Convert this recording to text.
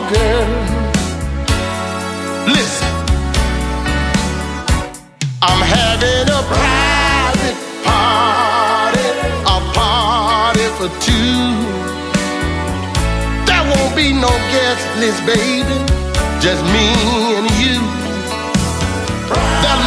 girl. Listen, I'm having a private party, a party for two. There won't be no guest list, baby, just me and you. There'll